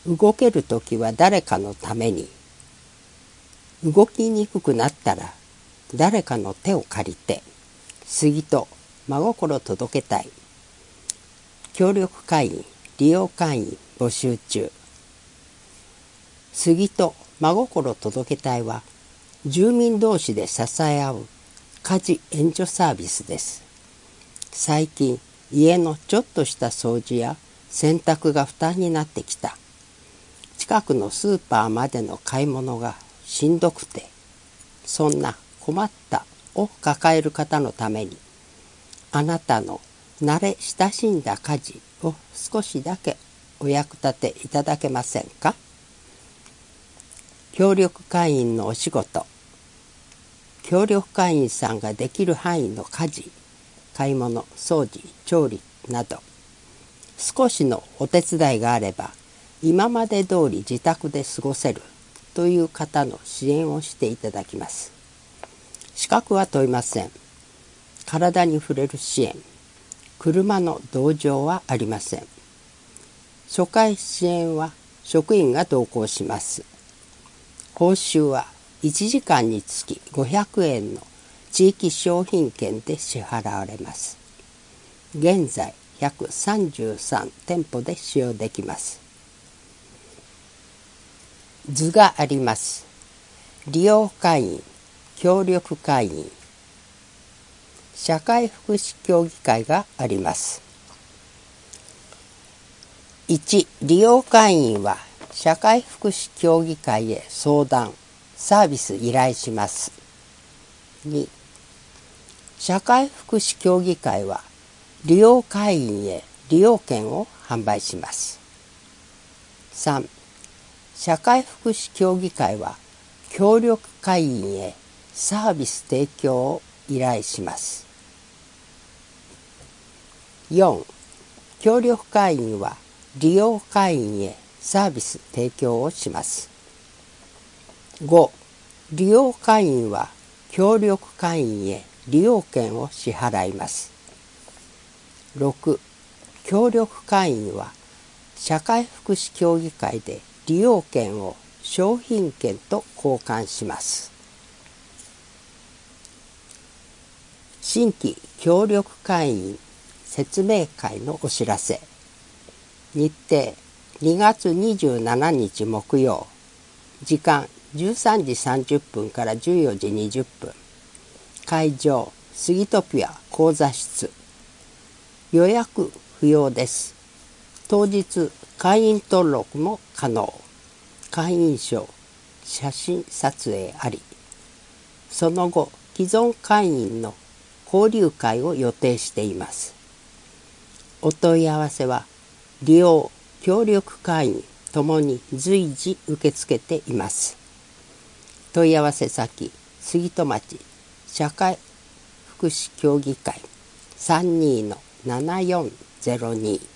動けるときは誰かのために、動きにくくなったら誰かの手を借りて、杉と真心届けたい。協力会員、利用会員募集中。杉と真心届け隊は、住民同士で支え合う家事援助サービスです。最近、家のちょっとした掃除や洗濯が負担になってきた。近くのスーパーまでの買い物がしんどくて、そんな困ったを抱える方のために、あなたの慣れ親しんだ家事を少しだけお役立ていただけませんか？協力会員のお仕事。協力会員さんができる範囲の家事、買い物、掃除、調理など、少しのお手伝いがあれば、今まで通り自宅で過ごせるという方の支援をしていただきます。資格は問いません。体に触れる支援、車の同乗はありません。初回支援は職員が同行します。報酬は1時間につき500円の地域商品券で支払われます。現在133店舗で使用できます。図があります。利用会員、協力会員、社会福祉協議会があります。1、利用会員は社会福祉協議会へ相談、サービス依頼します。2、社会福祉協議会は利用会員へ利用券を販売します。3、社会福祉協議会は協力会員へサービス提供を依頼します。4、協力会員は利用会員へサービス提供をします。5、利用会員は協力会員へ利用券を支払います。6、協力会員は社会福祉協議会で利用券を商品券と交換します。新規協力会員説明会のお知らせ。日程2月27日木曜。時間13時30分から14時20分。会場スギトピア講座室。予約不要です。当日会員登録も可能。会員証、写真撮影あり。その後、既存会員の交流会を予定しています。お問い合わせは、利用、協力会員ともに随時受け付けています。問い合わせ先、杉戸町社会福祉協議会 32-7402